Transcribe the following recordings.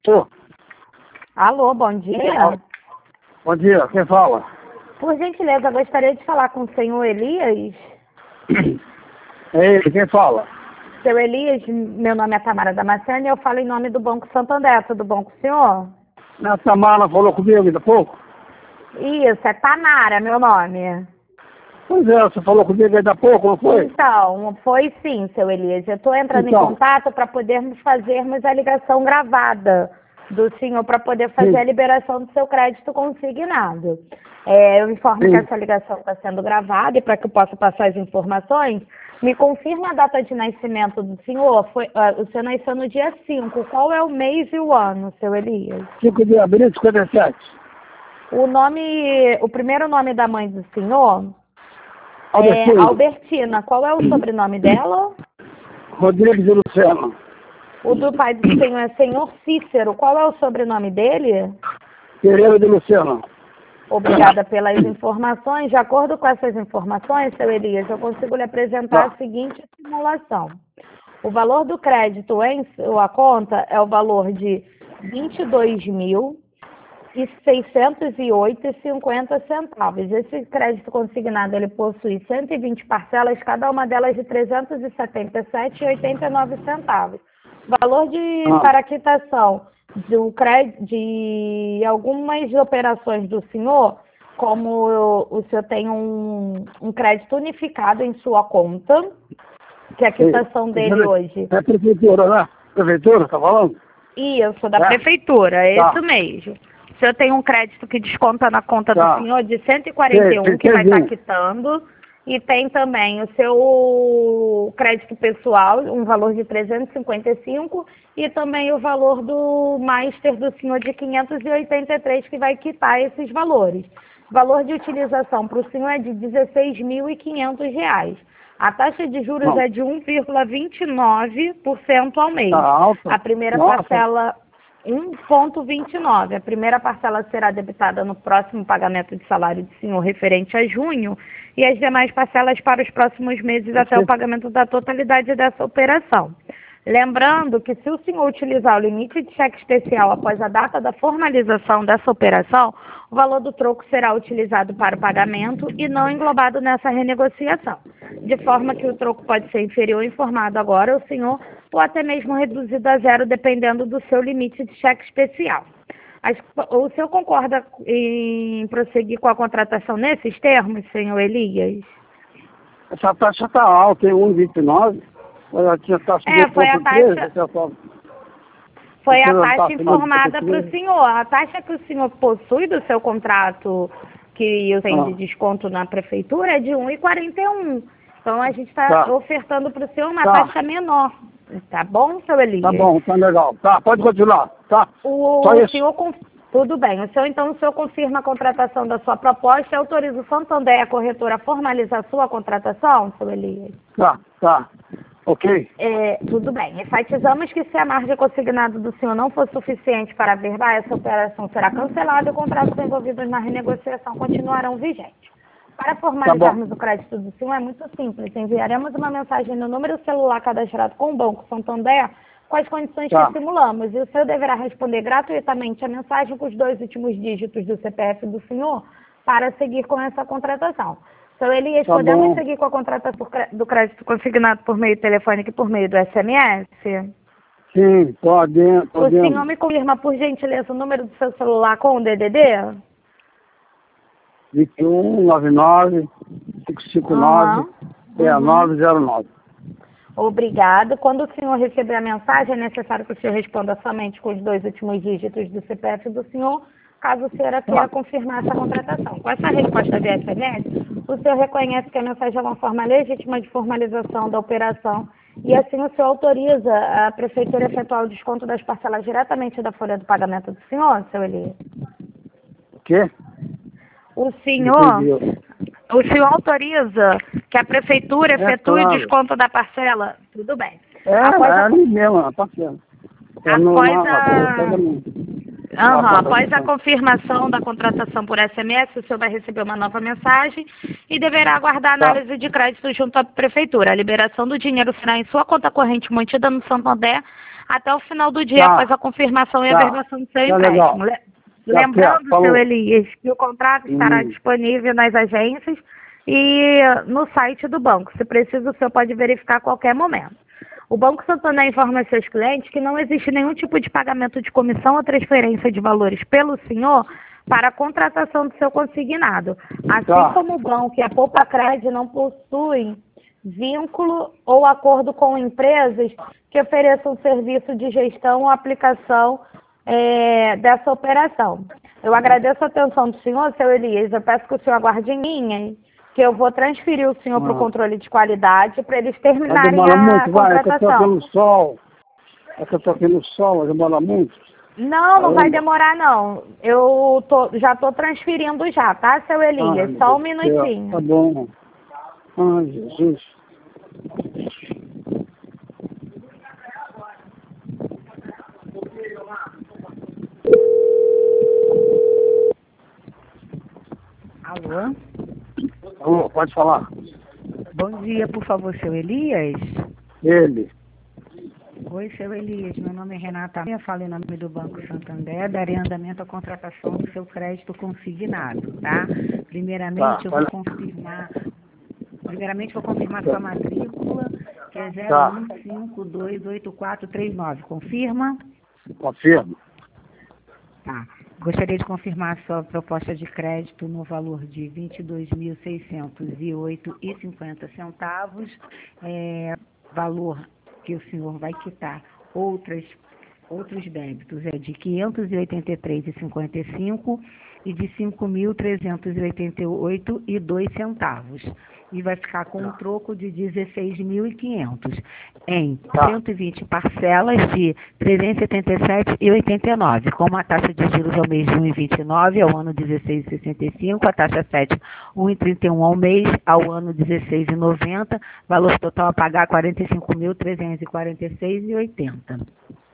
Tô. Alô, bom dia. Bom dia, quem fala? Por gentileza, gostaria de falar com o senhor Elias. É ele, quem fala? Seu Elias, meu nome é Tamara Damasceno e eu falo em nome do Banco Santander. Tudo bom com o senhor? A Tamara falou comigo ainda há pouco? Isso, é Tamara, meu nome. Pois é, você falou comigo ainda há pouco, não foi? Então, foi sim, seu Elias. Eu estou entrando em contato para podermos fazermos a ligação gravada do senhor para poder fazer a liberação do seu crédito consignado. Eu informo que essa ligação está sendo gravada e para que eu possa passar as informações, me confirme a data de nascimento do senhor. O senhor nasceu no dia 5. Qual é o mês e o ano, seu Elias? 5 de abril de 57. O primeiro nome da mãe do senhor Albertina. é Albertina. Qual é o sobrenome dela? Rodrigues de Lucena. O do pai do senhor é senhor Cícero. Qual é o sobrenome dele? Pereira de Lucena. Obrigada pelas informações. De acordo com essas informações, seu Elias, eu consigo lhe apresentar a seguinte simulação. O valor do crédito em sua conta é o valor de R$ 22.608,50. Esse crédito consignado ele possui 120 parcelas, cada uma delas de R$ 377,89. Valor para quitação de algumas operações do senhor, como o senhor tem um crédito unificado em sua conta, que a quitação dele hoje... É a prefeitura, né? Prefeitura, tá falando? Isso, da prefeitura, é isso mesmo. O senhor tem um crédito que desconta na conta do senhor de 141, que vai estar quitando. E tem também o seu crédito pessoal, um valor de 355, e também o valor do Master do senhor de 583, que vai quitar esses valores. O valor de utilização para o senhor é de R$ 16.500. A taxa de juros é de 1,29% ao mês. A primeira parcela... 1,29. A primeira parcela será debitada no próximo pagamento de salário do senhor referente a junho e as demais parcelas para os próximos meses até o pagamento da totalidade dessa operação. Lembrando que se o senhor utilizar o limite de cheque especial após a data da formalização dessa operação, o valor do troco será utilizado para o pagamento e não englobado nessa renegociação, de forma que o troco pode ser inferior informado agora ao senhor ou até mesmo reduzido a zero, dependendo do seu limite de cheque especial. O senhor concorda em prosseguir com a contratação nesses termos, senhor Elias? Essa taxa está alta, em 1,29. Ela tinha taxa de foi a taxa... 13, Foi a taxa informada para o senhor. A taxa que o senhor possui do seu contrato, que tem de desconto na prefeitura, é de 1,41. Então, a gente está ofertando para o senhor uma taxa menor. Tá bom, seu Elias? Tá bom, tá legal. Tá, pode continuar, tá? O senhor... Tudo bem. O senhor confirma a contratação da sua proposta e autoriza o Santander, a corretora, a formalizar a sua contratação, seu Elias? Tá. Ok. Tudo bem. Enfatizamos que se a margem consignada do senhor não for suficiente para averbar, essa operação será cancelada e os contratos envolvidos na renegociação continuarão vigentes. Para formalizarmos o crédito do senhor é muito simples. Enviaremos uma mensagem no número celular cadastrado com o Banco Santander com as condições que simulamos. E o senhor deverá responder gratuitamente a mensagem com os 2 últimos dígitos do CPF do senhor para seguir com essa contratação. Seu Elias, podemos seguir com a contratação do crédito consignado por meio telefônico e por meio do SMS? Sim, podemos. O senhor me confirma, por gentileza, o número do seu celular com o DDD? 2199-559-6909. Obrigado. Quando o senhor receber a mensagem, é necessário que o senhor responda somente com os 2 últimos dígitos do CPF do senhor, caso o senhor queira confirmar essa contratação. Com essa resposta via SMS, o senhor reconhece que a mensagem é uma forma legítima de formalização da operação e assim o senhor autoriza a prefeitura a efetuar o desconto das parcelas diretamente da folha do pagamento do senhor, seu Elias? O quê? O senhor autoriza que a prefeitura efetue o desconto da parcela? Tudo bem. Ali mesmo, a parcela. Após a confirmação da contratação por SMS, o senhor vai receber uma nova mensagem e deverá aguardar a análise de crédito junto à prefeitura. A liberação do dinheiro será em sua conta corrente mantida no Santander até o final do dia, após a confirmação e a averbação do seu Legal. empréstimo. Lembrando, seu Elias, que o contrato estará disponível nas agências e no site do banco. Se precisa, o senhor pode verificar a qualquer momento. O Banco Santander informa aos seus clientes que não existe nenhum tipo de pagamento de comissão ou transferência de valores pelo senhor para a contratação do seu consignado. Assim como o banco e a Poupa-Cred não possuem vínculo ou acordo com empresas que ofereçam serviço de gestão ou aplicação dessa operação. Eu agradeço a atenção do senhor, seu Elias. Eu peço que o senhor aguarde em linha, que eu vou transferir o senhor para o controle de qualidade para eles terminarem a contratação. É que eu estou aqui no sol, vai demorar muito. Não vai demorar não. Eu já estou transferindo já, tá, seu Elias? Só um minutinho. Tá bom. Ai, Jesus. Alô? Alô, pode falar. Bom dia, por favor, seu Elias. Ele. Oi, seu Elias. Meu nome é Renata. Eu falo em nome do Banco Santander. Darei andamento à contratação do seu crédito consignado, tá? Primeiramente, eu vou confirmar. Primeiramente, vou confirmar sua matrícula, que é 01528439. Confirma? Confirmo. Tá. Gostaria de confirmar a sua proposta de crédito no valor de R$ 22.608,50. Valor que o senhor vai quitar outros débitos de R$ 583,55 e de R$ 5.388,02. E vai ficar com um troco de R$ 16.500 em 120 parcelas de R$ 377,89, com uma taxa de juros ao mês de 1,29, ao ano 16,65, a taxa 7, 1,31 ao mês, ao ano 16,90, valor total a pagar R$ 45.346,80.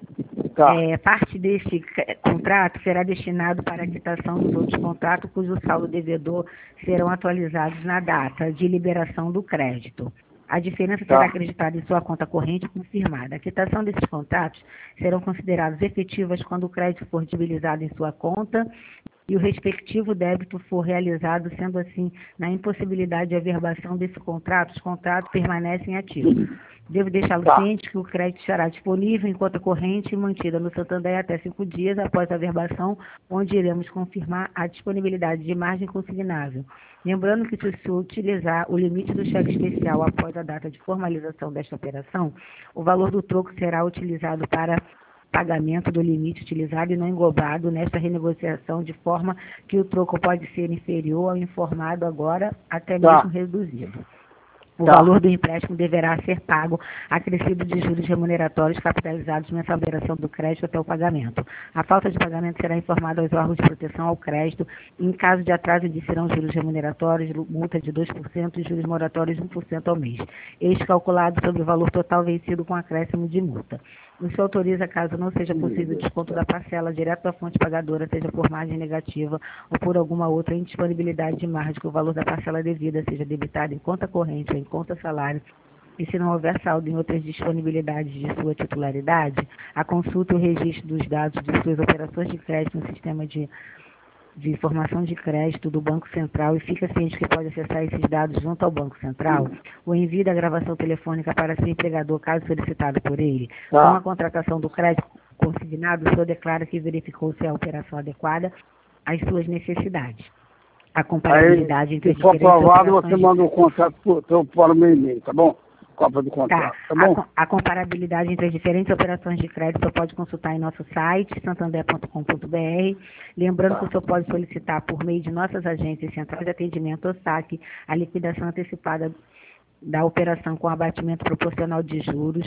Parte deste contrato será destinado para a quitação dos outros contratos cujo saldo devedor serão atualizados na data de liberação do crédito. A diferença será acreditada em sua conta corrente confirmada. A quitação desses contratos serão consideradas efetivas quando o crédito for disponibilizado em sua conta e o respectivo débito for realizado, sendo assim, na impossibilidade de averbação desse contrato, os contratos permanecem ativos. Devo deixá-lo ciente que o crédito estará disponível em conta corrente e mantida no Santander até 5 dias após a averbação, onde iremos confirmar a disponibilidade de margem consignável. Lembrando que, se o senhor utilizar o limite do cheque especial após a data de formalização desta operação, o valor do troco será utilizado para pagamento do limite utilizado e não englobado nesta renegociação, de forma que o troco pode ser inferior ao informado agora, até mesmo reduzido. O valor do empréstimo deverá ser pago, acrescido de juros remuneratórios capitalizados nessa operação do crédito até o pagamento. A falta de pagamento será informada aos órgãos de proteção ao crédito. Em caso de atraso, serão juros remuneratórios, multa de 2% e juros moratórios 1% ao mês. Este calculado sobre o valor total vencido com acréscimo de multa. O senhor autoriza, caso não seja possível o desconto da parcela direto da fonte pagadora, seja por margem negativa ou por alguma outra indisponibilidade de margem, que o valor da parcela devida seja debitado em conta corrente ou em conta salário, e se não houver saldo em outras disponibilidades de sua titularidade, a consulta e o registro dos dados de suas operações de crédito no sistema de informação de crédito do Banco Central, e fica ciente que pode acessar esses dados junto ao Banco Central, o envio da gravação telefônica para seu empregador, caso solicitado por ele. Com a contratação do crédito consignado, o senhor declara que verificou se a operação adequada às suas necessidades. A comparabilidade entre as diferentes operações... Se for aprovado, você manda o contrato para o meu e-mail, tá bom? Cópia do contrato, tá bom? A comparabilidade entre as diferentes operações de crédito você pode consultar em nosso site, santander.com.br. Lembrando que o senhor pode solicitar por meio de nossas agências centrais de atendimento ou saque a liquidação antecipada da operação com abatimento proporcional de juros,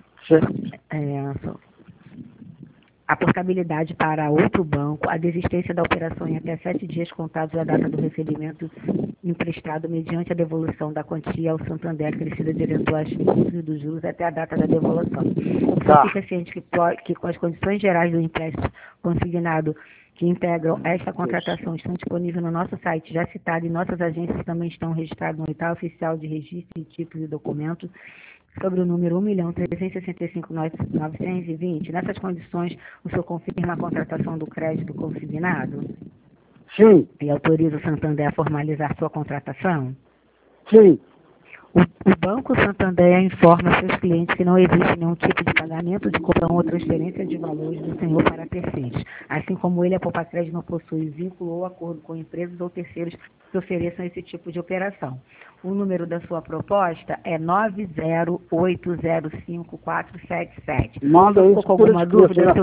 a portabilidade para outro banco, a desistência da operação em até 7 dias contados da data do recebimento emprestado mediante a devolução da quantia ao Santander acrescida de eventuais custos dos juros até a data da devolução. Então, fica ciente que com as condições gerais do empréstimo consignado que integram esta contratação estão disponíveis no nosso site já citado, e nossas agências também estão registradas no Edital Oficial de Registro de Títulos e Documentos. sobre o número 1.365.920. Nessas condições, o senhor confirma a contratação do crédito consignado? Sim. E autoriza o Santander a formalizar sua contratação? Sim. O Banco Santander informa seus clientes que não existe nenhum tipo de pagamento de compra ou transferência de valores do senhor para terceiros. Assim como ele, a Poupa-Crédito não possui vínculo ou acordo com empresas ou terceiros que ofereçam esse tipo de operação. O número da sua proposta é 908054477. Manda isso com alguma dúvida?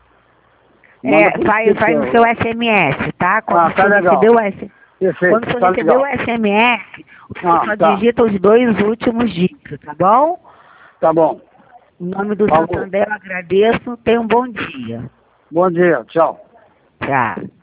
Faz no seu SMS, tá? Quando você receber o SMS. Quando você receber o SMS, você só digita os 2 últimos dígitos, tá bom? Tá bom. Em nome do Santander, eu agradeço. Tenha um bom dia. Bom dia. Tchau. Tchau.